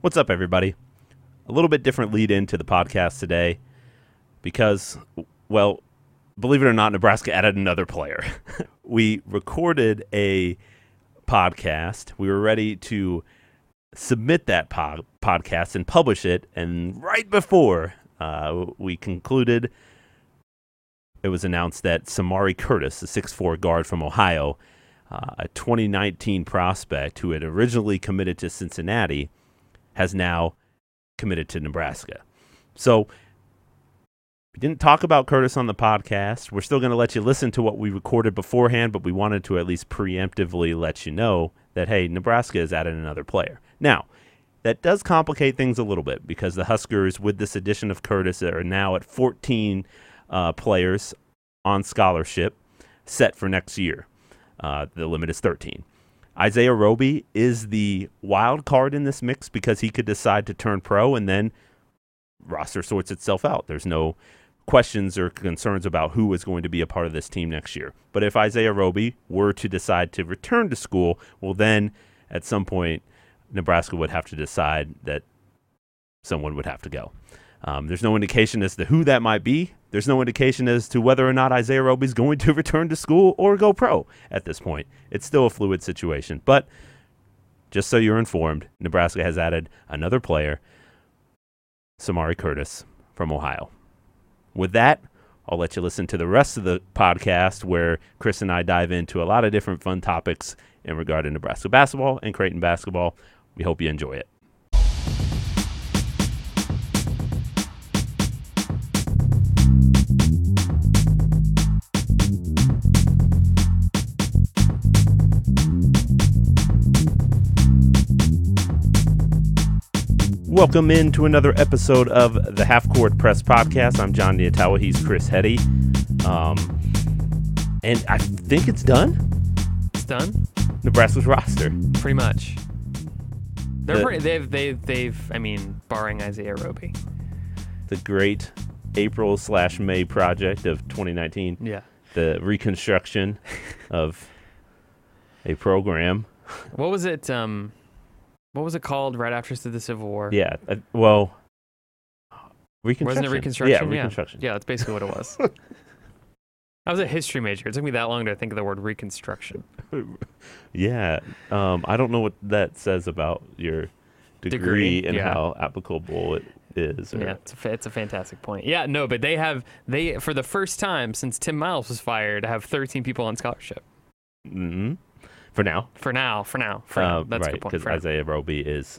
What's up, everybody? A little bit different lead into the podcast today because, well, believe it or not, Nebraska added another player. We recorded a podcast. We were ready to submit that podcast and publish it, and right before we concluded, it was announced that Samari Curtis, a 6'4" guard from Ohio, a 2019 prospect who had originally committed to Cincinnati, has now committed to Nebraska. So we didn't talk about Curtis on the podcast. We're still going to let you listen to what we recorded beforehand, but we wanted to at least preemptively let you know that, hey, Nebraska has added another player. Now, that does complicate things a little bit because the Huskers, with this addition of Curtis, are now at 14 players on scholarship set for next year. The limit is 13. Isaiah Roby is the wild card in this mix because he could decide to turn pro and then roster sorts itself out. There's no questions or concerns about who is going to be a part of this team next year. But if Isaiah Roby were to decide to return to school, well, then at some point Nebraska would have to decide that someone would have to go. There's no indication as to who that might be. There's no indication as to whether or not Isaiah Roby is going to return to school or go pro at this point. It's still a fluid situation. But just so you're informed, Nebraska has added another player, Samari Curtis from Ohio. With that, I'll let you listen to the rest of the podcast where Chris and I dive into a lot of different fun topics in regard to Nebraska basketball and Creighton basketball. We hope you enjoy it. Welcome into another episode of the Half Court Press Podcast. I'm John Niatawa. He's Chris Hetty. And I think it's done. It's done? Nebraska's roster. Pretty much. They've I mean, barring Isaiah Roby. The great April/May project of 2019. Yeah. The reconstruction of a program. What was it? What was it called right after the Civil War? Yeah. Reconstruction. Wasn't it Reconstruction? Yeah, Reconstruction. Yeah, that's basically what it was. I was a history major. It took me that long to think of the word Reconstruction. Yeah. I don't know what that says about your degree and how applicable it is. Yeah, it's a fantastic point. Yeah, no, but they for the first time since Tim Miles was fired, have 13 people on scholarship. Mm-hmm. For now. That's right, a good point. Because Isaiah Roby is,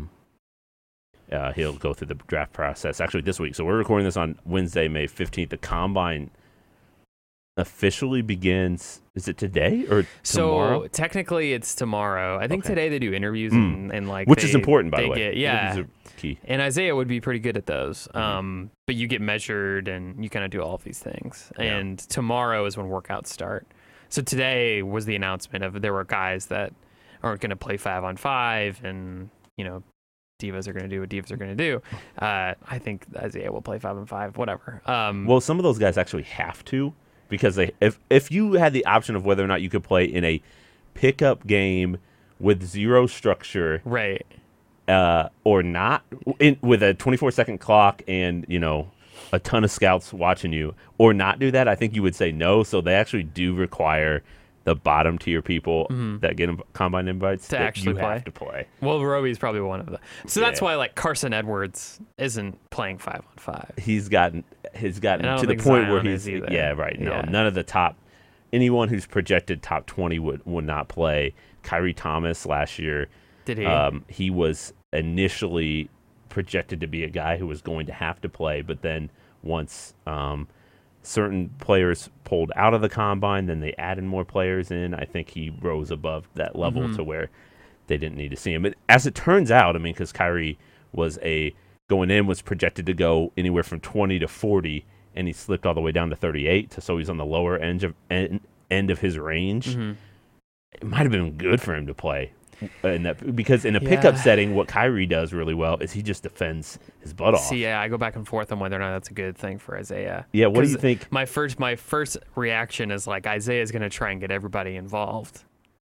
he'll go through the draft process actually this week. So we're recording this on Wednesday, May 15th. The combine officially begins. Is it today or tomorrow? So technically it's tomorrow. I think today they do interviews and like which is important, by the way. Interviews are key. And Isaiah would be pretty good at those. But you get measured and you kind of do all of these things. Yeah. And tomorrow is when workouts start. So today was the announcement of there were guys that aren't going to play 5-on-5 and, divas are going to do what divas are going to do. I think Isaiah will play 5-on-5, whatever. Well, some of those guys actually have to because if you had the option of whether or not you could play in a pickup game with zero structure, right, or not, with a 24-second clock and, a ton of scouts watching you, or not do that, I think you would say no. So they actually do require the bottom tier people that get combine invites to actually have to play. Well, Roby's probably one of them. So that's why Carson Edwards isn't playing 5-on-5. He's gotten to the point where he's none of the anyone who's projected top 20 would not play. Kyrie Thomas last year, did he? He was initially projected to be a guy who was going to have to play, but then once certain players pulled out of the combine, then they added more players in. I think he rose above that level to where they didn't need to see him. But as it turns out, because Kyrie was was projected to go anywhere from 20 to 40, and he slipped all the way down to 38, so he's on the lower end of his range. It might have been good for him to play. Because in a pickup setting, what Kyrie does really well is he just defends his butt off. See, I go back and forth on whether or not that's a good thing for Isaiah. Yeah, what do you think? My first reaction is Isaiah is going to try and get everybody involved.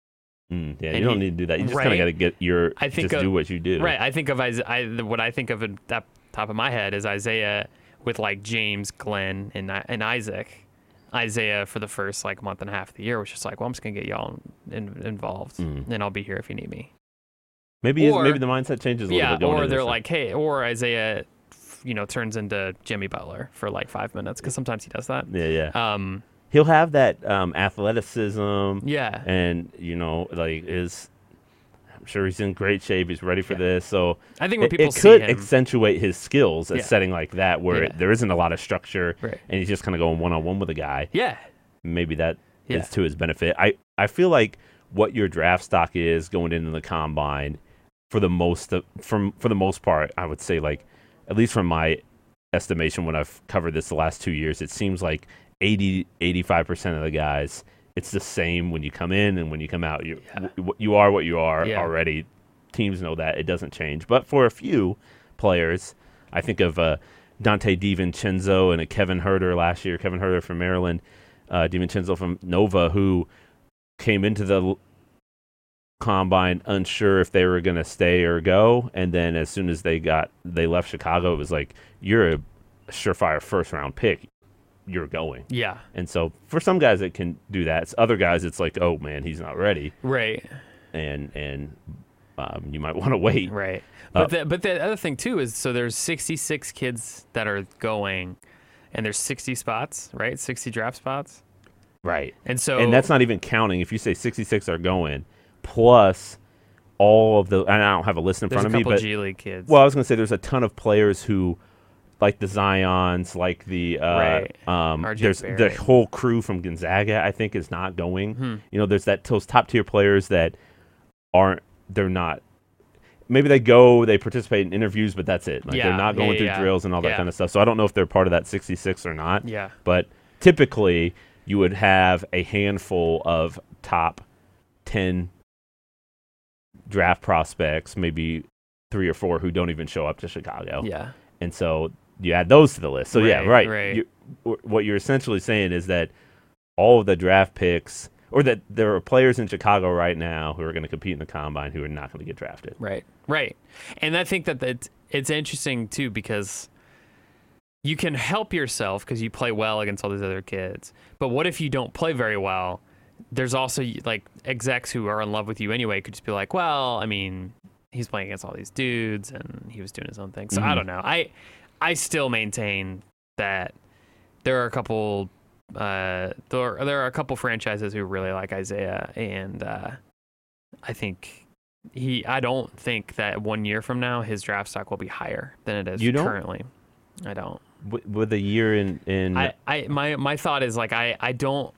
Yeah, And you don't need to do that. You just kind right? of got to get do what you do. Right. I think of what I think of at the top of my head is Isaiah with like James, Glenn, and Isaac. Isaiah for the first like month and a half of the year was just like, well, I'm just gonna get y'all involved, and I'll be here if you need me. Maybe the mindset changes a little bit. Or they're like, hey, or Isaiah, turns into Jimmy Butler for like 5 minutes because sometimes he does that. Yeah. He'll have that athleticism. Yeah. And I'm sure he's in great shape. He's ready for this. So I think when people it see could him, accentuate his skills at setting like that where there isn't a lot of structure, right, and he's just kind of going one-on-one with a guy. Yeah. Maybe that is to his benefit. I feel like what your draft stock is going into the combine for the most part, I would say, like, at least from my estimation when I've covered this the last 2 years, it seems like 85% of the guys, it's the same when you come in and when you come out. You are what you are already. Teams know that. It doesn't change. But for a few players, I think of Dante DiVincenzo and a Kevin Huerter last year. Kevin Huerter from Maryland, DiVincenzo from Nova, who came into the combine unsure if they were going to stay or go. And then as soon as they left Chicago, it was like, you're a surefire first-round pick. You're going. Yeah. And so for some guys it can do that. It's other guys it's like, oh man, he's not ready. Right. And you might want to wait. Right. But the other thing too is, so there's 66 kids that are going, and there's 60 spots, right? 60 draft spots. Right. And that's not even counting if you say 66 are going plus all of the, and I don't have a list in front of me, but G League kids. Well, I was going to say there's a ton of players who, like the Zions, like the there's the whole crew from Gonzaga, I think, is not going. There's those top tier players that they're not. Maybe they participate in interviews, but that's it. They're not going through drills and all that kind of stuff. So I don't know if they're part of that 66 or not. Yeah. But typically you would have a handful of top 10 draft prospects, maybe 3 or 4 who don't even show up to Chicago. Yeah. And so you add those to the list. So right. What you're essentially saying is that all of the draft picks, or that there are players in Chicago right now who are going to compete in the combine who are not going to get drafted. Right. And I think that it's interesting too, because you can help yourself because you play well against all these other kids. But what if you don't play very well? There's also like execs who are in love with you anyway could just be like, well, I mean, he's playing against all these dudes and he was doing his own thing. So I don't know. I still maintain that there are a couple franchises who really like Isaiah, and I don't think that 1 year from now his draft stock will be higher than it is currently. I don't. With a year in my thought is like I don't.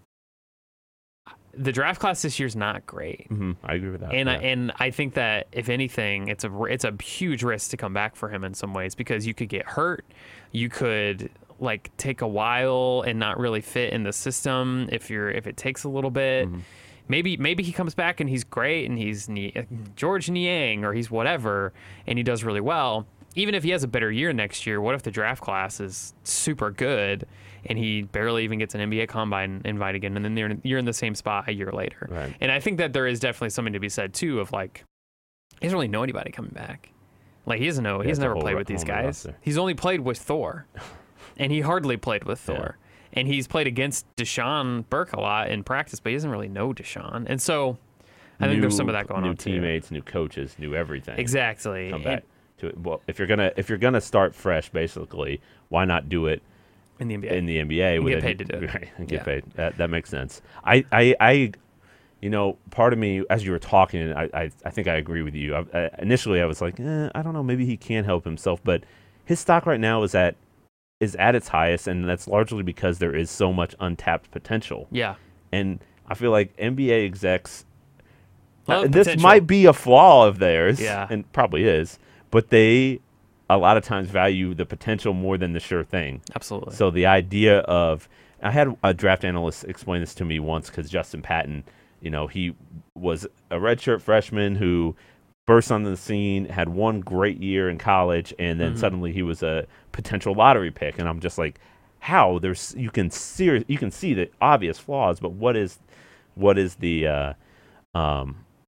The draft class this year is not great. I agree with that. And I think that if anything, it's a huge risk to come back for him in some ways, because you could get hurt, you could like take a while and not really fit in the system if it takes a little bit. Maybe he comes back and he's great and he's George Niang or he's whatever and he does really well. Even if he has a better year next year, what if the draft class is super good and he barely even gets an NBA Combine invite again, and then you're in the same spot a year later? Right. And I think that there is definitely something to be said too of like, he doesn't really know anybody coming back. Like he doesn't know. He's never played with these guys. Roster. He's only played with Thor, and he hardly played with Thor. And he's played against Deshaun Burke a lot in practice, but he doesn't really know Deshaun. And so I think there's some of that going on. New teammates, new coaches, new everything. Exactly. Come back to it. Well, if you're gonna start fresh, basically, why not do it in the NBA? In the NBA, and get paid to do it. Right, and get paid. That makes sense. I part of me, as you were talking, I think I agree with you. Initially, I was like, I don't know, maybe he can help himself, but his stock right now is at its highest, and that's largely because there is so much untapped potential. Yeah. And I feel like NBA execs, this potential. might be a flaw of theirs, Yeah. and probably is, but they a lot of times value the potential more than the sure thing. Absolutely. So the idea of, I had a draft analyst explain this to me once, because Justin Patton, he was a redshirt freshman who burst on the scene, had one great year in college, and then suddenly he was a potential lottery pick. And I'm just like, how? You can see the obvious flaws, but what is the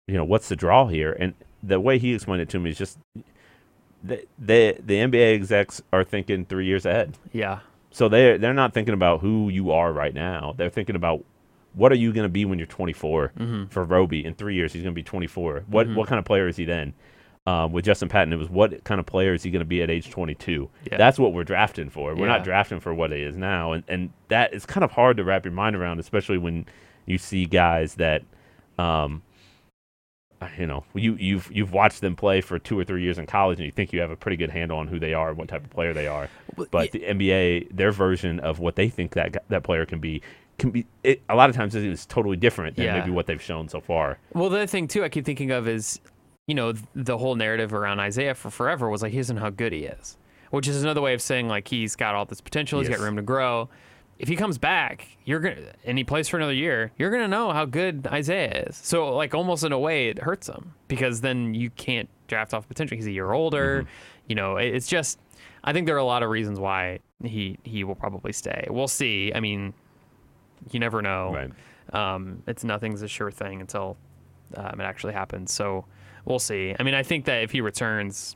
what's the draw here? And the way he explained it to me is just the NBA execs are thinking 3 years ahead. Yeah. So they're not thinking about who you are right now. They're thinking about what are you going to be when you're 24. For Roby, in 3 years, he's going to be 24. What kind of player is he then? With Justin Patton, it was what kind of player is he going to be at age 22? Yeah. That's what we're drafting for. We're Yeah. not drafting for what he is now. And that is kind of hard to wrap your mind around, especially when you see guys that, you've watched them play for 2 or 3 years in college, and you think you have a pretty good handle on who they are and what type of player they are. But the NBA, their version of what they think that player can be a lot of times is totally different than maybe what they've shown so far. Well, the other thing too I keep thinking of is, the whole narrative around Isaiah for forever was like he isn't how good he is, which is another way of saying like he's got all this potential, he's got room to grow. If he comes back, and he plays for another year, you're gonna know how good Isaiah is. So like almost in a way it hurts him because then you can't draft off potential. He's a year older. It's just I think there are a lot of reasons why he will probably stay. We'll see. I mean, you never know. Right. Nothing's a sure thing until it actually happens. So we'll see. I mean, I think that if he returns,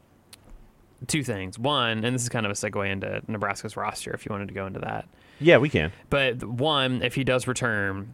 2 things. One, and this is kind of a segue into Nebraska's roster if you wanted to go into that. Yeah, we can. But one, if he does return,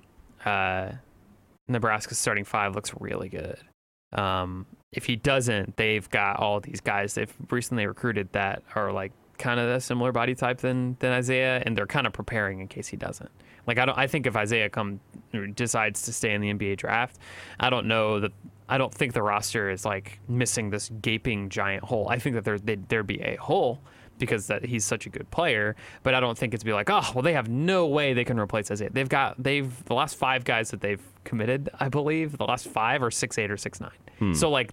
Nebraska's starting 5 looks really good. If he doesn't, they've got all these guys they've recently recruited that are like kind of a similar body type than Isaiah, and they're kind of preparing in case he doesn't. Like I think if Isaiah decides to stay in the NBA draft, I don't think the roster is like missing this gaping giant hole. I think that there'd be a hole because that he's such a good player, but I don't think it's be like, oh, well, they have no way they can replace Isaiah. The last 5 guys that they've committed, I believe, the last 5 are 6'8" or 6'9". So like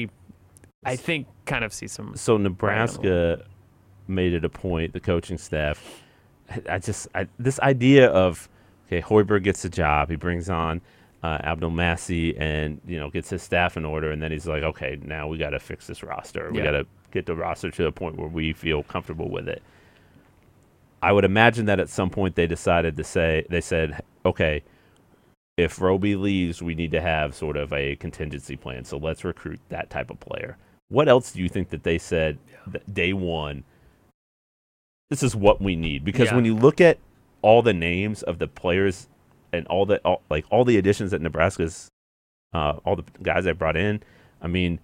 I think kind of see some. So Nebraska made it a point, the coaching staff. This idea of, okay, Hoiberg gets a job, he brings on Abdul Massi and gets his staff in order, and then he's like, okay, now we got to fix this roster. We got to get the roster to a point where we feel comfortable with it. I would imagine that at some point they said, okay, if Roby leaves, we need to have sort of a contingency plan. So let's recruit that type of player. What else do you think that they said that day one? This is what we need, because when you look at all the names of the players and all the additions that Nebraska's, all the guys they brought in, I mean,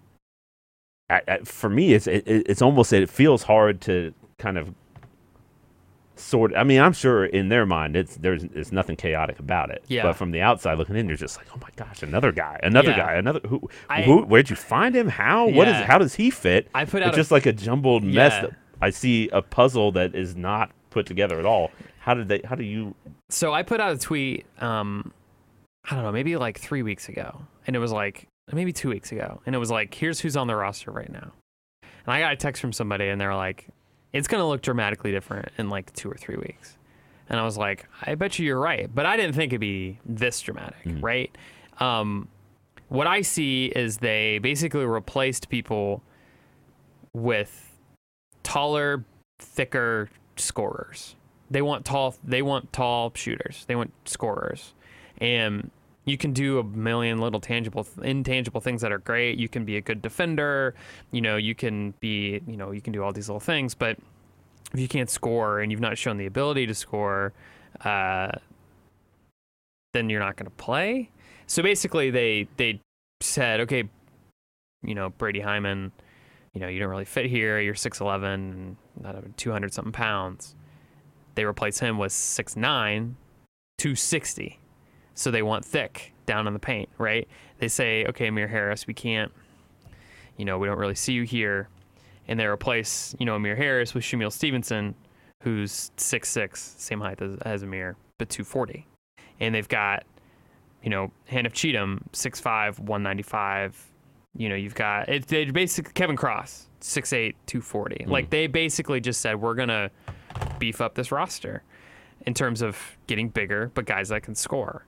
for me, it's almost it feels hard to kind of sort. I mean, I'm sure in their mind there's nothing chaotic about it. Yeah. But from the outside looking in, you're just like, oh my gosh, another guy, who where'd you find him? How? Yeah. How does he fit? I put out it's just like a jumbled mess. That I see a puzzle that is not put together at all. How do you? So I put out a tweet. I don't know, maybe like 3 weeks ago, and it was like maybe 2 weeks ago, and it was like, here's who's on the roster right now. And I got a text from somebody, and they're like, it's going to look dramatically different in like 2 or 3 weeks. And I was like, I bet you're right. But I didn't think it'd be this dramatic, right? What I see is they basically replaced people with taller, thicker scorers. They want tall shooters. They want scorers. And you can do a million little intangible things that are great. You can be a good defender. You can do all these little things. But if you can't score and you've not shown the ability to score, then you're not going to play. So basically, they said, okay, Brady Hyman, you don't really fit here. You're 6'11", and not even 200 something pounds. They replace him with 6'9", 260. So they want thick down in the paint, right? They say, okay, Amir Harris, we can't, we don't really see you here. And they replace, Amir Harris with Shamil Stevenson, who's 6'6", same height as Amir, but 240. And they've got, Hanif Cheatham, 6'5", 195. You've got, they basically, Kevin Cross, 6'8", 240. Like, they basically just said, we're going to beef up this roster in terms of getting bigger, but guys that can score.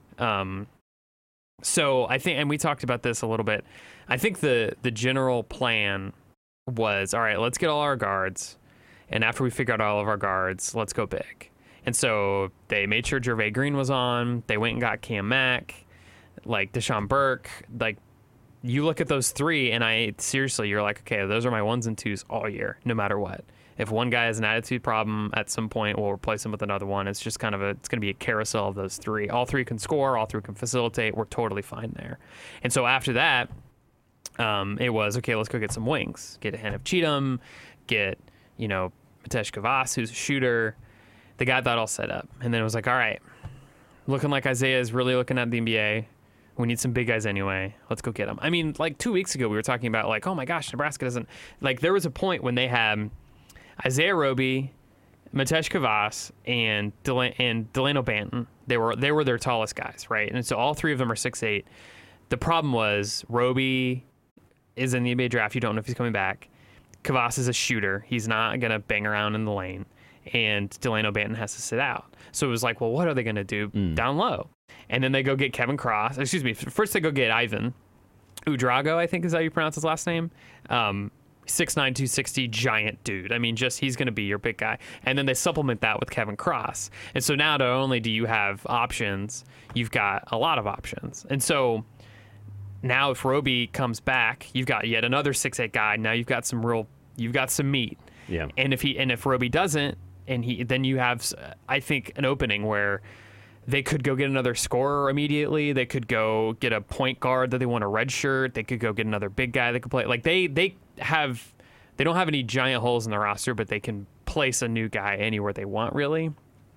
So I think, and we talked about this a little bit, I think the general plan was, all right, let's get all our guards, and after we figure out all of our guards, let's go big. And so they made sure Jervay Green was on. They went and got Cam Mack. like Deshaun Burke, like you look at those three, and seriously, you're like, okay, those are my ones and twos all year, no matter what. If one guy has an attitude problem, at some point we'll replace him with another one. It's just it's going to be a carousel of those three. All three can score, all three can facilitate. We're totally fine there. And so after that, it was, okay, let's go get some wings. Get a hand of Cheatham, get, Mitesh Kavas, who's a shooter. They got that all set up. And then it was like, all right, looking like Isaiah is really looking at the NBA. We need some big guys anyway. Let's go get them. I mean, like 2 weeks ago, we were talking about like, oh my gosh, Nebraska doesn't, like there was a point when they had Isaiah Roby, Mitesh Kavas, and Delano Banton. They were their tallest guys, right? And so all three of them are 6'8". The problem was Roby is in the NBA draft. You don't know if he's coming back. Kavas is a shooter. He's not going to bang around in the lane. And Delano Banton has to sit out. So it was like, well, what are they going to do down low? And then they go get Kevin Cross. Excuse me. First they go get Ivan Udrago, I think is how you pronounce his last name. 6'9", 260, giant dude. I mean, he's going to be your big guy. And then they supplement that with Kevin Cross. And so now not only do you have options, you've got a lot of options. And so now if Roby comes back, you've got yet another 6'8" guy. Now you've got some meat. Yeah. And if Roby doesn't, then you have, I think, an opening where they could go get another scorer immediately. They could go get a point guard that they want a red shirt. They could go get another big guy that could play. Like they don't have any giant holes in the roster, but they can place a new guy anywhere they want, really.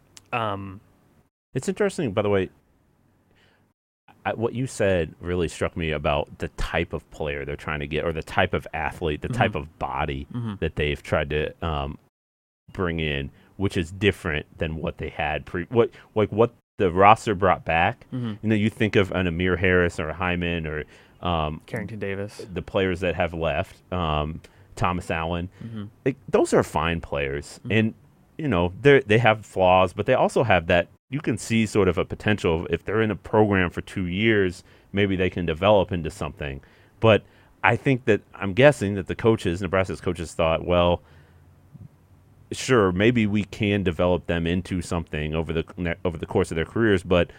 It's interesting, by the way. What you said really struck me about the type of player they're trying to get, or the type of athlete, the type of body that they've tried to bring in, which is different than what they had what the roster brought back. You think of an Amir Harris or a Hyman or Carrington Davis, the players that have left, Thomas Allen. Those are fine players, and they have flaws, but they also have that. You can see sort of a potential. If they're in a program for 2 years, maybe they can develop into something. But I think that I'm guessing that Nebraska's coaches thought, well, sure, maybe we can develop them into something over the course of their careers, but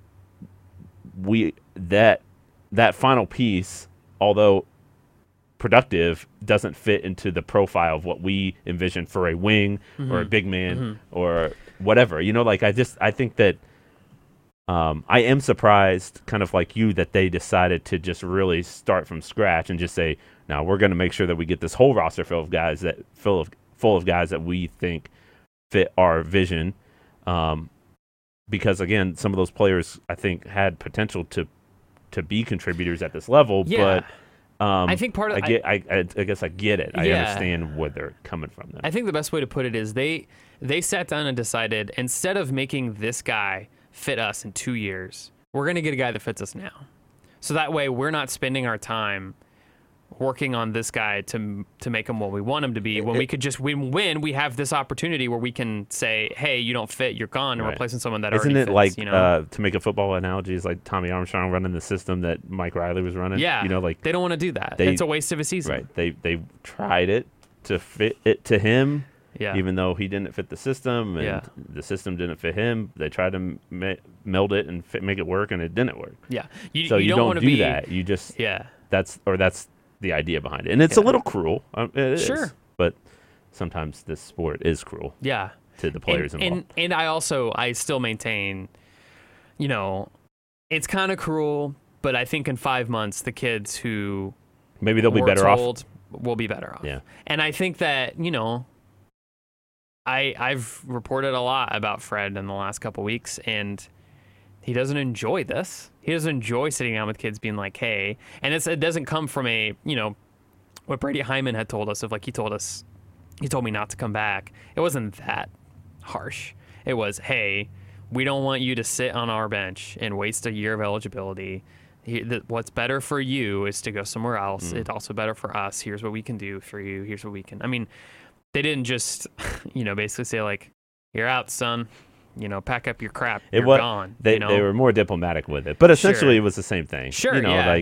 that final piece, although productive, doesn't fit into the profile of what we envision for a wing or a big man or whatever. I think that I am surprised, kind of like you, that they decided to just really start from scratch and just say, now we're going to make sure that we get this whole roster full of guys that we think fit our vision. Because again, some of those players I think had potential to be contributors at this level, but I think part of I guess I get it. I understand where they're coming from. Then I think the best way to put it is they sat down and decided, instead of making this guy fit us in 2 years, we're going to get a guy that fits us now. So that way we're not spending our time working on this guy to make him what we want him to be, when we could just when we have this opportunity where we can say, hey, you don't fit, you're gone, and replacing someone that already fits. Isn't it like, to make a football analogy, is like Tommy Armstrong running the system that Mike Riley was running? Yeah. They don't want to do that. It's a waste of a season. Right. They tried it to fit it to him, Yeah. Even though he didn't fit the system and the system didn't fit him, they tried to meld it and make it work, and it didn't work. Yeah. You don't do that. You just that's the idea behind it, and it's a little cruel. It is, but sometimes this sport is cruel. Yeah. To the players involved. And I still maintain, it's kind of cruel, but I think in 5 months the kids who maybe they'll be better off. Will be better off. Yeah. And I think that, I've reported a lot about Fred in the last couple weeks, and he doesn't enjoy this. He doesn't enjoy sitting down with kids being like, hey, and it doesn't come from what Brady Hyman had told us of, like, he told me not to come back. It wasn't that harsh. It was, hey, we don't want you to sit on our bench and waste a year of eligibility. What's better for you is to go somewhere else. It's also better for us. Here's what we can do for you. Here's what we can. I mean, they didn't just, basically say, like, you're out, son. Pack up your crap. You're gone. They were more diplomatic with it, but essentially it was the same thing. Sure.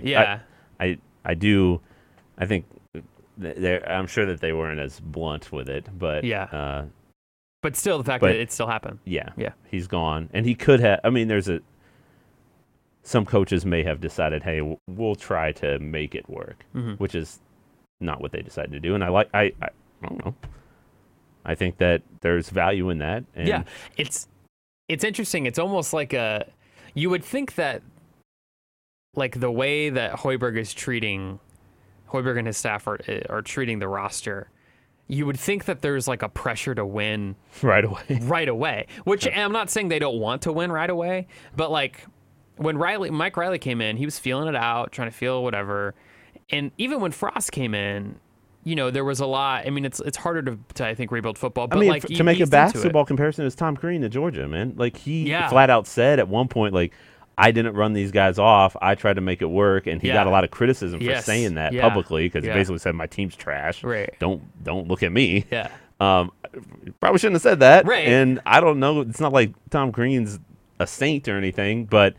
I think I'm sure that they weren't as blunt with it, but but still, the fact that it still happened. Yeah. He's gone, and he could have. I mean, some coaches may have decided, hey, we'll try to make it work, which is not what they decided to do. And I don't know. I think that there's value in that. And yeah, it's interesting. It's almost like you would think that, like, the way that Hoiberg and his staff are treating the roster, you would think that there's like a pressure to win right away. Which I'm not saying they don't want to win right away, but like when Mike Riley came in, he was feeling it out, trying to feel whatever. And even when Frost came in, you know, there was a lot. I mean, it's harder to I think rebuild football. But like to make a basketball comparison, is Tom Crean to Georgia, man. Like he flat out said at one point, like, I didn't run these guys off. I tried to make it work, and he got a lot of criticism for saying that publicly because he basically said my team's trash. Right. Don't look at me. Yeah. Probably shouldn't have said that. Right. And I don't know. It's not like Tom Crean's a saint or anything, but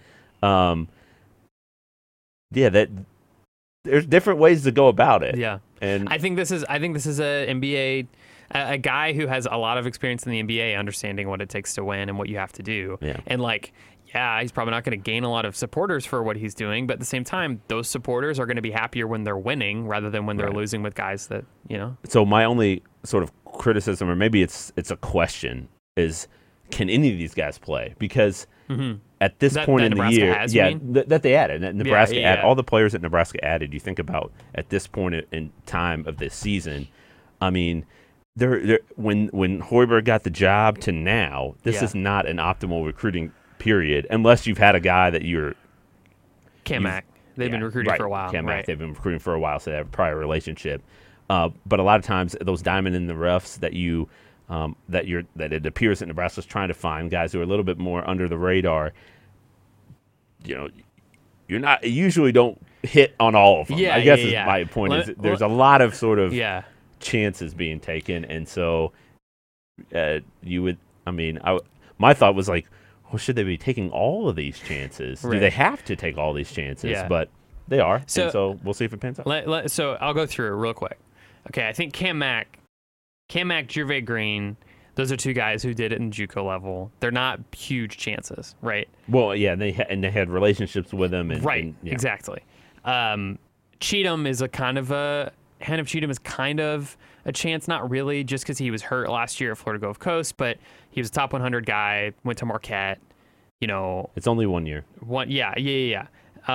that there's different ways to go about it. Yeah. And I think this is a NBA. A guy who has a lot of experience in the NBA, understanding what it takes to win and what you have to do. Yeah. And like, he's probably not going to gain a lot of supporters for what he's doing, but at the same time, those supporters are going to be happier when they're winning rather than when they're losing with guys that, you know. So my only sort of criticism, or maybe it's a question, is can any of these guys play? Because at this point in the year, that they added, that Nebraska added, all the players that Nebraska added, you think about at this point in time of this season, I mean, when Hoiberg got the job to now, this is not an optimal recruiting period, unless you've had a guy that you're Cam Mack. They've been recruiting for a while. Cam Mack, they've been recruiting for a while, so they have a prior relationship. But a lot of times, those diamond in the roughs that that it appears that Nebraska's trying to find, guys who are a little bit more under the radar, you know, you usually don't hit on all of them. I guess is my point. Is there's a lot of sort of chances being taken, and so you would. I mean, my thought was like, well, should they be taking all of these chances? Do they have to take all these chances? Yeah. But they are, and so we'll see if it pans out. So I'll go through it real quick. Okay, I think Cam Mack, Jervay Green, those are two guys who did it in JUCO level. They're not huge chances, right? Well, yeah, they had relationships with them, exactly. Cheatham is Cheatham is kind of a chance, not really, just because he was hurt last year at Florida Gulf Coast, but he was a top 100 guy, went to Marquette, you know. It's only 1 year. Yeah.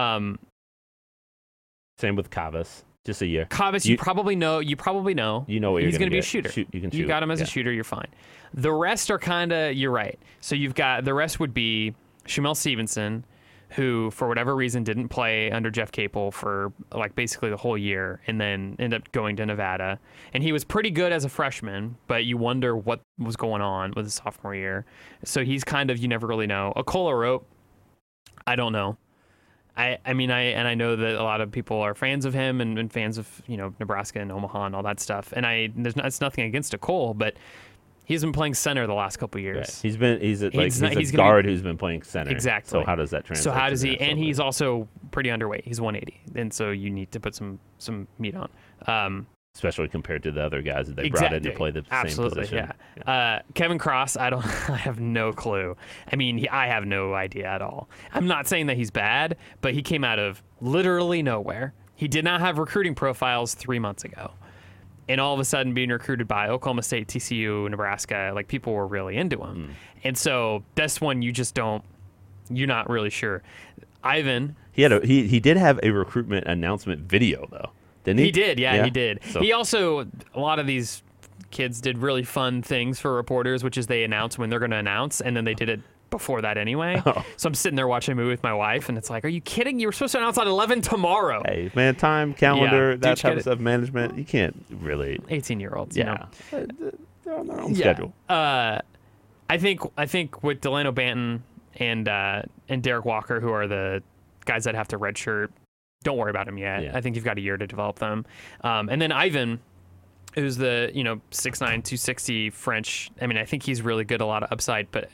Same with Cavas, just a year. Cavas, you probably know. You know what he's going to be a shooter. You can shoot. You got him as a shooter, you're fine. The rest are kind of, you're right. So the rest would be Shamel Stevenson, who, for whatever reason, didn't play under Jeff Capel for like basically the whole year and then ended up going to Nevada. And he was pretty good as a freshman, but you wonder what was going on with his sophomore year. So he's kind of, you never really know. Akola Rope, I don't know. I know that a lot of people are fans of him and fans of, you know, Nebraska and Omaha and all that stuff. And it's nothing against Cole, but he's been playing center the last couple of years. Right. He's a guard who's been playing center. Exactly. So how does that translate? So how does he? And he's also pretty underweight. He's 180, and so you need to put some meat on. Especially compared to the other guys that they brought in to play the same position. Yeah. Kevin Cross, I have no clue. I mean, I have no idea at all. I'm not saying that he's bad, but he came out of literally nowhere. He did not have recruiting profiles 3 months ago. And all of a sudden being recruited by Oklahoma State, TCU, Nebraska, like people were really into him. And so that's one you're not really sure. Ivan. He did have a recruitment announcement video though. Didn't he? He did, yeah. He did. So. He also, a lot of these kids did really fun things for reporters, which is they announce when they're going to announce, and then they did it before that anyway. Oh. So I'm sitting there watching a movie with my wife, and it's like, are you kidding? You were supposed to announce at 11 tomorrow. Hey, man, time, calendar, that type of stuff, management, you can't really. 18-year-olds, yeah. You know? They're on their own schedule. I think with Delano Banton and Derek Walker, who are the guys that have to redshirt, don't worry about them yet. Yeah. I think you've got a year to develop them. And then Ivan, who's the 6'9", 260 French. I mean, I think he's really good, a lot of upside, but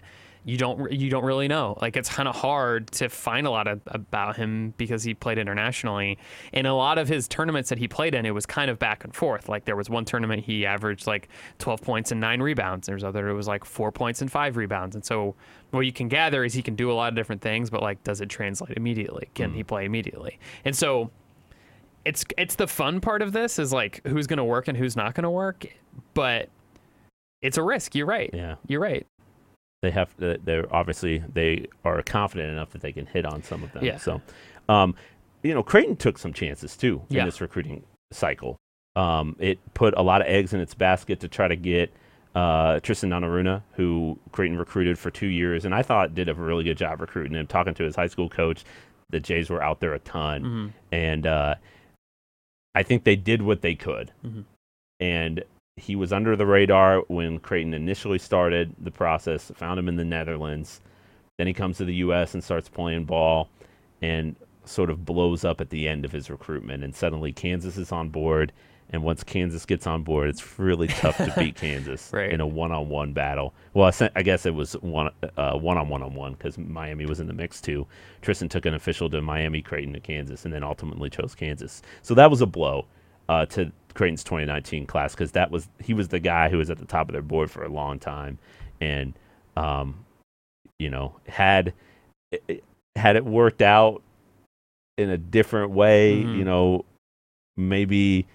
you don't really know. Like, it's kind of hard to find a lot about him because he played internationally, and a lot of his tournaments that he played in, it was kind of back and forth. Like, there was one tournament he averaged like 12 points and 9 rebounds. There's other, it was like 4 points and 5 rebounds. And so what you can gather is he can do a lot of different things, but like, does it translate immediately? Can he play immediately? And so it's the fun part of this is like who's going to work and who's not going to work, but it's a risk. You're right. Yeah, you're right. They're obviously, they are confident enough that they can hit on some of them. Yeah. So, Creighton took some chances too in this recruiting cycle. It put a lot of eggs in its basket to try to get Tristan Donnarumma, who Creighton recruited for 2 years, and I thought did a really good job recruiting him. Talking to his high school coach, the Jays were out there a ton, and I think they did what they could. And he was under the radar when Creighton initially started the process, found him in the Netherlands. Then he comes to the U.S. and starts playing ball and sort of blows up at the end of his recruitment. And suddenly Kansas is on board. And once Kansas gets on board, it's really tough to beat Kansas in a one-on-one battle. Well, I guess it was one-on-one because Miami was in the mix too. Tristan took an official to Miami, Creighton to Kansas, and then ultimately chose Kansas. So that was a blow to Creighton's 2019 class because he was the guy who was at the top of their board for a long time, and had it worked out in a different way, maybe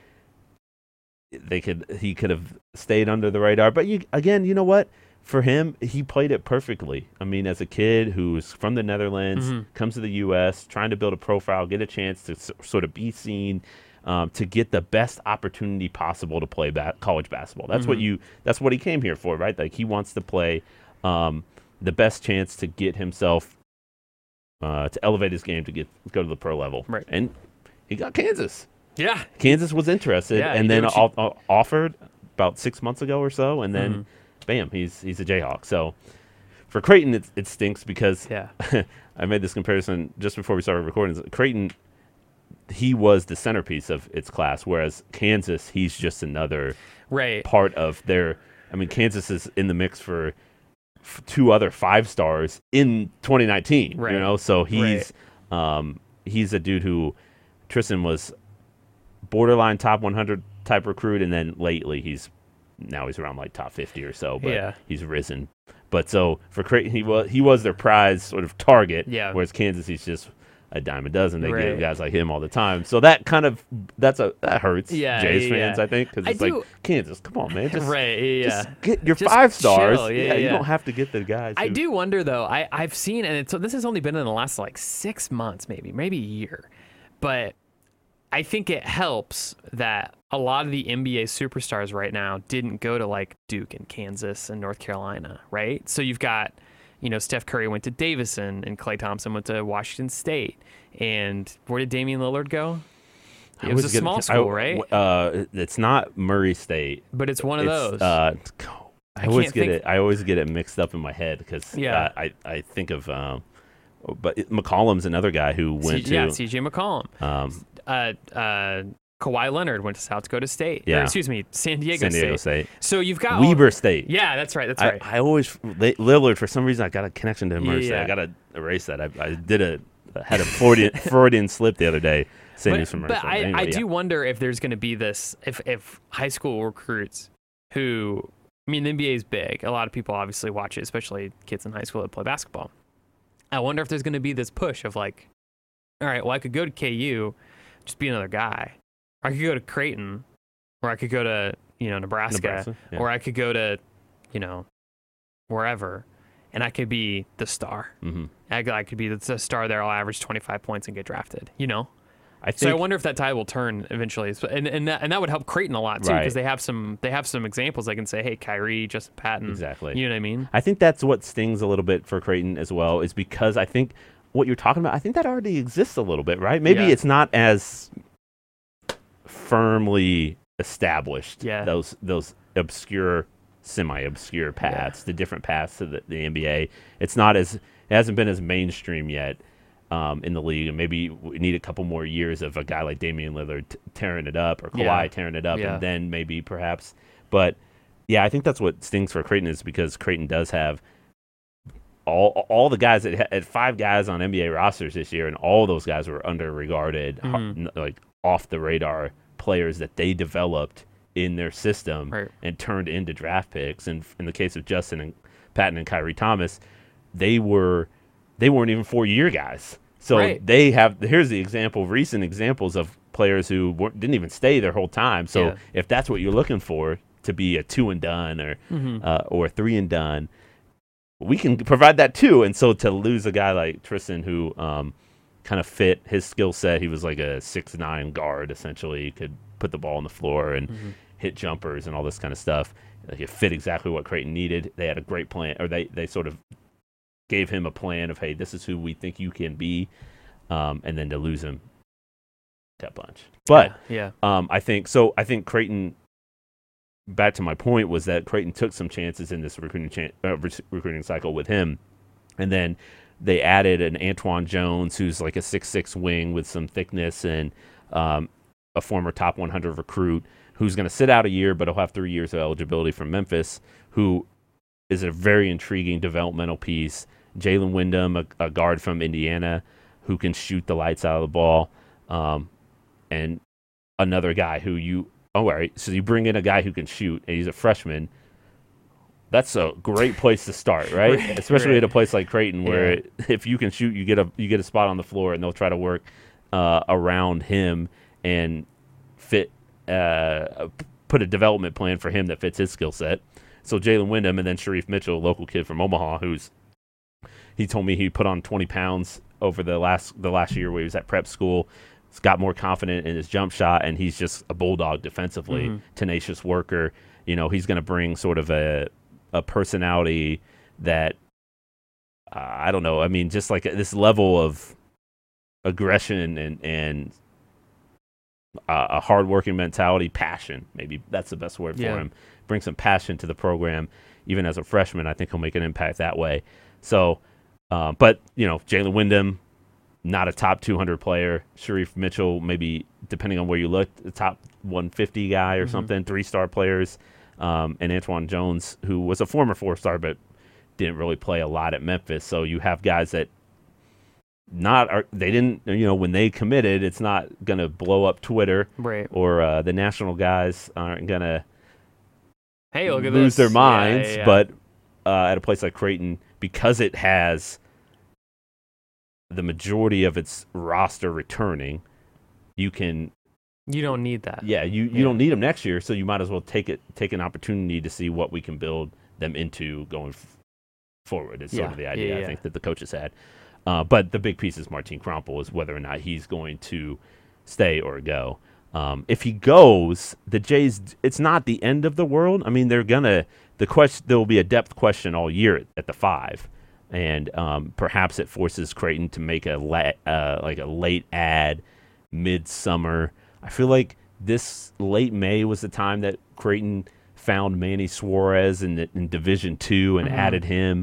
he could have stayed under the radar. But you know what? For him, he played it perfectly. I mean, as a kid who's from the Netherlands, comes to the U.S., trying to build a profile, get a chance to sort of be seen. To get the best opportunity possible to play college basketball. That's what he came here for, right? Like he wants to play the best chance to get himself to elevate his game to go to the pro level. Right. And he got Kansas. Yeah. Kansas was interested and then offered about 6 months ago or so, and then bam, he's a Jayhawk. So for Creighton, it stinks because I made this comparison just before we started recording. Creighton, he was the centerpiece of its class, whereas Kansas, he's just another part of their. I mean, Kansas is in the mix for 2 other 5 stars in 2019. So he's a dude who Tristan was borderline top 100 type recruit, and then lately he's around like top 50 or so, but he's risen. But so for Creighton, he was their prize sort of target, whereas Kansas, he's just a dime a dozen. They get guys like him all the time. So that hurts Jays fans, I think, because it's like, Kansas, come on, man. Just get your 5 stars. Chill. You don't have to get the guys. I do wonder, though. I've seen, and this has only been in the last like 6 months, maybe a year. But I think it helps that a lot of the NBA superstars right now didn't go to like Duke and Kansas and North Carolina, right? So you've got, Steph Curry went to Davidson and Klay Thompson went to Washington State. And where did Damian Lillard go? It was a small school, right? It's not Murray State, but it's one of those. I always get it mixed up in my head because I think of, but McCollum's another guy who went to CJ McCollum. Kawhi Leonard went to South Dakota State. Yeah. San Diego State. So you've got Weber State. Yeah, that's right. I always Lillard, for some reason I got a connection to him. I got to erase that. I had a Freudian slip the other day saying he's from Mercer. But I do wonder if there's going to be this, if high school recruits who, I mean, the NBA is big. A lot of people obviously watch it, especially kids in high school that play basketball. I wonder if there's going to be this push of like, all right, well, I could go to KU, just be another guy. Or I could go to Creighton, or I could go to, Nebraska, or I could go to, wherever, and I could be the star. I could be the star there. I'll average 25 points and get drafted, So I wonder if that tide will turn eventually, and that would help Creighton a lot too, because they have some examples. They can say, hey, Kyrie, Justin Patton, exactly. You know what I mean? I think that's what stings a little bit for Creighton as well, is because I think what you're talking about, I think that already exists a little bit, right? Maybe it's not as firmly established. Those obscure, semi-obscure paths, the different paths to the NBA. It hasn't been as mainstream yet. In the league, and maybe we need a couple more years of a guy like Damian Lillard tearing it up, or Kawhi tearing it up, and then maybe perhaps. But I think that's what stings for Creighton, is because Creighton does have all the guys that had 5 guys on NBA rosters this year, and all those guys were under-regarded, like off the radar players that they developed in their system and turned into draft picks. And in the case of Justin and Patton and Kyrie Thomas, they weren't even 4-year guys. So they have, here's the example, recent examples of players who didn't even stay their whole time. So if that's what you're looking for, to be a 2 and done or a 3 and done, we can provide that too. And so to lose a guy like Tristan who kind of fit his skill set, he was like a 6'9" guard essentially. He could put the ball on the floor and hit jumpers and all this kind of stuff. Like, it fit exactly what Creighton needed. They had a great plan, or they sort of gave him a plan of, hey, this is who we think you can be, and then to lose him that bunch. But I think Creighton, back to my point, was that Creighton took some chances in this recruiting cycle with him, and then they added an Antoine Jones, who's like a 6'6" wing with some thickness, and a former top 100 recruit who's going to sit out a year, but he'll have 3 years of eligibility from Memphis, who is a very intriguing developmental piece. Jalen Wyndham, a guard from Indiana, who can shoot the lights out of the ball, and another guy who all right, so you bring in a guy who can shoot, and he's a freshman. That's a great place to start, right? Especially at a place like Creighton, where if you can shoot, you get a spot on the floor, and they'll try to work around him and put a development plan for him that fits his skill set. So Jalen Wyndham, and then Sharif Mitchell, a local kid from Omaha, he told me he put on 20 pounds over the last year where he was at prep school. He's got more confident in his jump shot, and he's just a bulldog defensively, tenacious worker. He's going to bring sort of a personality that, I don't know, I mean, just like this level of aggression and a hardworking mentality, passion, maybe that's the best word for him. Bring some passion to the program. Even as a freshman, I think he'll make an impact that way. So, but, Jalen Wyndham, not a top 200 player. Sharif Mitchell, maybe, depending on where you look, the top 150 guy or something, 3-star players. And Antoine Jones, who was a former 4-star but didn't really play a lot at Memphis. So you have guys that they didn't, when they committed, it's not going to blow up Twitter, or the national guys aren't going to lose their minds. But at a place like Creighton, because it has the majority of its roster returning, you don't need that. Yeah, you don't need them next year, so you might as well take an opportunity to see what we can build them into going forward. It's sort of the idea I think that the coaches had. But the big piece is Martin Krampel, is whether or not he's going to stay or go. If he goes, the Jays, it's not the end of the world. I mean, there will be a depth question all year at the 5. And perhaps it forces Creighton to make a late add midsummer. I feel like this late May was the time that Creighton found Manny Suarez in Division II and added him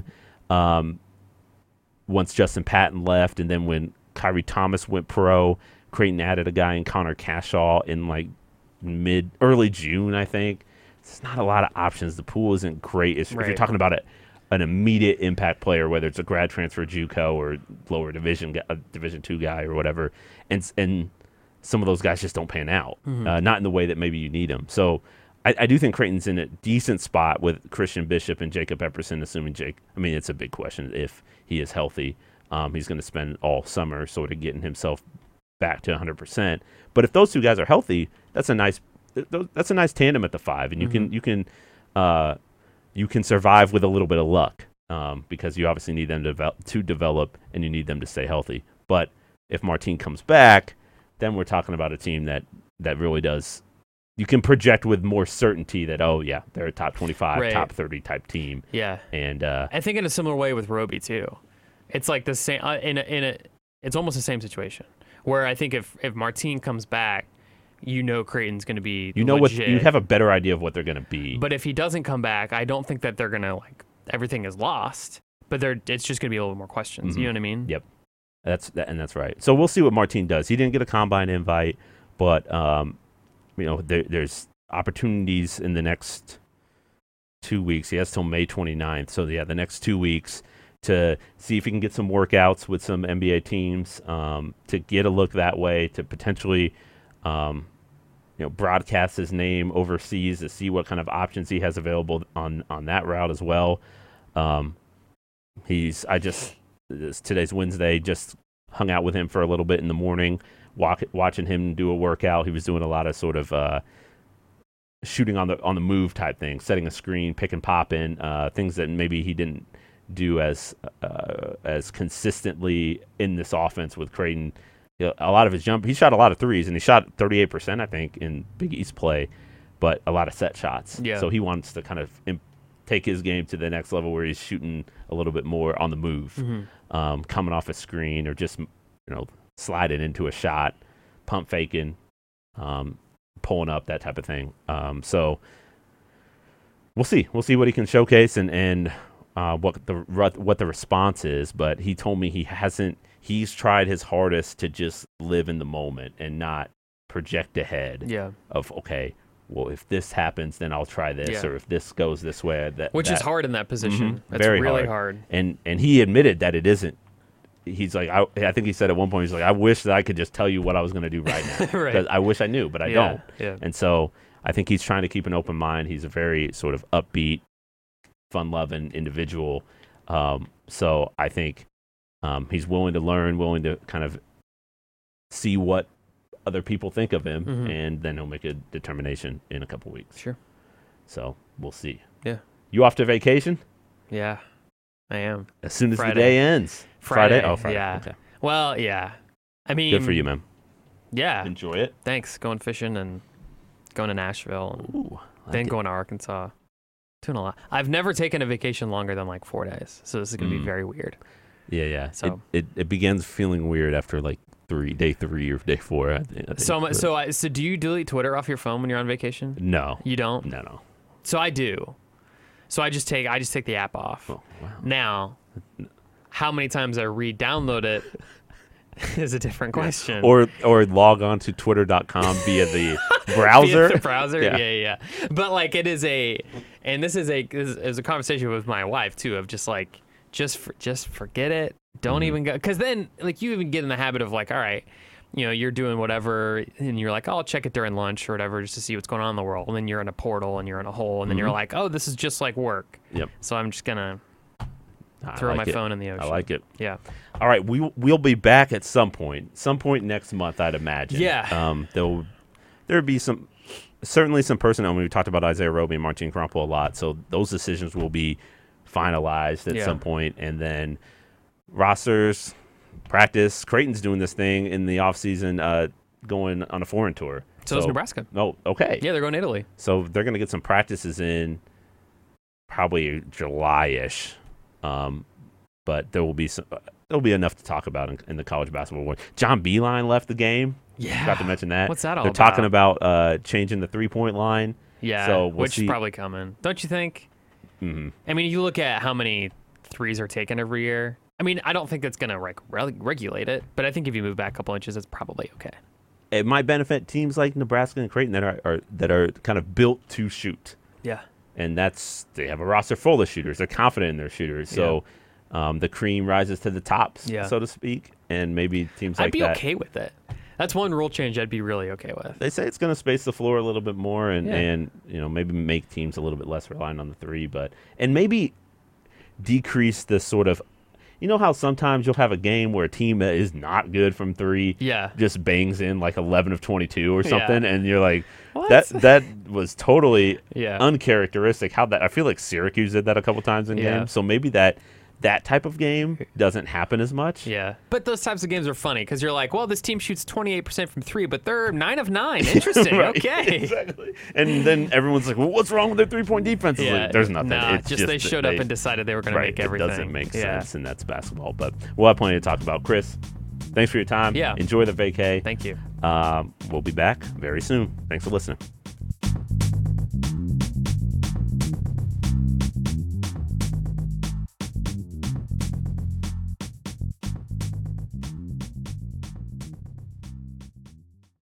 once Justin Patton left. And then when Kyrie Thomas went pro, Creighton added a guy in Connor Cashaw in like early June, I think. It's not a lot of options. The pool isn't great. If you're talking about an immediate impact player, whether it's a grad transfer JUCO or lower Division II guy or whatever, and some of those guys just don't pan out, not in the way that maybe you need them. So I do think Creighton's in a decent spot with Christian Bishop and Jacob Epperson, assuming it's a big question if he is healthy. He's going to spend all summer sort of getting himself back to 100%. But if those two guys are healthy, that's a nice tandem at the 5, and you can survive with a little bit of luck, because you obviously need them to develop, and you need them to stay healthy. But if Martin comes back, then we're talking about a team that really does. You can project with more certainty that, they're a top 25, top 30 type team. Yeah, and I think in a similar way with Roby too. It's like the same it's almost the same situation where I think if Martin comes back, Creighton's going to be legit. You have a better idea of what they're going to be. But if he doesn't come back, I don't think that they're going to everything is lost. But it's just going to be a little more questions. You know what I mean? Yep. That's right. So we'll see what Martin does. He didn't get a combine invite, but there's opportunities in the next 2 weeks. He has till May 29th. So the next 2 weeks to see if he can get some workouts with some NBA teams, to get a look that way, to potentially broadcast his name overseas, to see what kind of options he has available on that route as well. Today's Wednesday, just hung out with him for a little bit in the morning, watching him do a workout. He was doing a lot of sort of shooting on the move type things, setting a screen, pick and pop in, things that maybe he didn't do as consistently in this offense with Creighton. A lot of his he shot a lot of threes, and he shot 38%, I think, in Big East play, but a lot of set shots. Yeah. So he wants to kind of take his game to the next level where he's shooting a little bit more on the move, coming off a screen or just sliding into a shot, pump faking, pulling up, that type of thing. So we'll see. We'll see what he can showcase and what the response is. But he told me he's tried his hardest to just live in the moment and not project ahead of, okay, well, if this happens, then I'll try this, or if this goes this way. Which is hard in that position. That's very really hard. And he admitted that it isn't. He's like, I think he said at one point, he's like, I wish that I could just tell you what I was going to do right now. Because I wish I knew, but I don't. Yeah. And so I think he's trying to keep an open mind. He's a very sort of upbeat, fun-loving individual. So I think he's willing to learn, willing to kind of see what other people think of him, and then he'll make a determination in a couple weeks. Sure. So we'll see. Yeah. You off to vacation? Yeah, I am. As soon as Friday. the day ends. Friday. Oh, Friday. Yeah. Okay. Well, yeah. I mean, Good for you, man. Yeah. Enjoy it. Thanks. Going fishing and going to Nashville, and Ooh, then going to Arkansas. Doing a lot. I've never taken a vacation longer than like 4 days, so this is gonna be very weird. Yeah. So it begins feeling weird after like day 3 or day 4. I think, So do you delete Twitter off your phone when you're on vacation? No. You don't? No. So I do. So I just take the app off. Oh, wow. Now, how many times I re-download it is a different question. Or log on to twitter.com via the browser. Via the browser? Yeah. Yeah. But like it is this is a conversation with my wife too, of just like, just forget it. Don't even go. Because then like you even get in the habit of like, all right, you're doing whatever and you're like, oh, I'll check it during lunch or whatever just to see what's going on in the world. And then you're in a portal and you're in a hole and then you're like, oh, this is just like work. Yep. So I'm just going to throw my phone in the ocean. I like it. Yeah. All right, we'll be back at some point next month, I'd imagine. Yeah. There'll be certainly some personnel. We talked about Isaiah Roby and Martin Krampel a lot, so those decisions will be finalized at some point, and then rosters, practice. Creighton's doing this thing in the offseason, going on a foreign tour. So is Nebraska. Oh, okay. Yeah, they're going to Italy. So they're going to get some practices in probably July-ish. But there'll be enough to talk about in the college basketball world. John Beilein left the game. Yeah. Forgot to mention that. What's that all They're about? talking about changing the 3-point line. Yeah, so we'll which see. is probably coming. Don't you think? Mm-hmm. I mean, you look at how many threes are taken every year. I mean, I don't think that's going to regulate it, but I think if you move back a couple inches, it's probably okay. It might benefit teams like Nebraska and Creighton that are kind of built to shoot. Yeah. And they have a roster full of shooters. They're confident in their shooters. So the cream rises to the top, so to speak, and maybe teams like that. I'd be okay with it. That's one rule change I'd be really okay with. They say it's going to space the floor a little bit more and maybe make teams a little bit less reliant on the three, and maybe decrease the sort of, how sometimes you'll have a game where a team that is not good from three just bangs in like 11 of 22 or something, and you're like, what? that was totally uncharacteristic. I feel like Syracuse did that a couple times in games, so maybe that type of game doesn't happen as much. Yeah. But those types of games are funny because you're like, well, this team shoots 28% from three, but they're 9 of 9. Interesting. Right. Okay. Exactly. And then everyone's like, well, what's wrong with their 3-point defense? Like, there's nothing. It's just they showed up and decided they were going to make everything. It doesn't make sense, and that's basketball. But we'll have plenty to talk about. Chris, thanks for your time. Yeah. Enjoy the vacay. Thank you. We'll be back very soon. Thanks for listening.